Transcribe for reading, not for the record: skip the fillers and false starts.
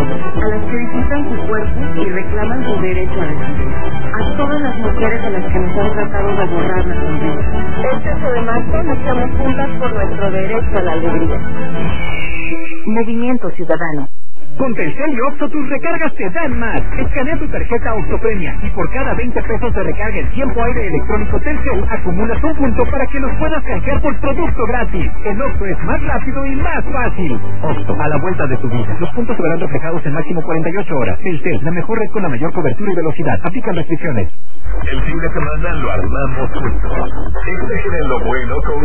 todos, a las que disfrutan su cuerpo y reclaman su derecho a decidir, a todas las mujeres a las que nos han tratado de borrar la sonrisa. Este 8 de marzo luchamos juntas por nuestro derecho a la alegría. Movimiento Ciudadano. Con Telcel y Oxxo tus recargas te dan más. Escanea tu tarjeta Oxxo Premia y por cada 20 pesos de recarga en tiempo aire electrónico Telcel acumulas un punto para que los puedas canjear por producto gratis. El Oxxo es más rápido y más fácil. Oxxo, a la vuelta de tu vida. Los puntos se verán reflejados en máximo 48 horas. Telcel, la mejor red con la mayor cobertura y velocidad. Aplican restricciones. El fin de semana lo armamos juntos. Exageren lo bueno con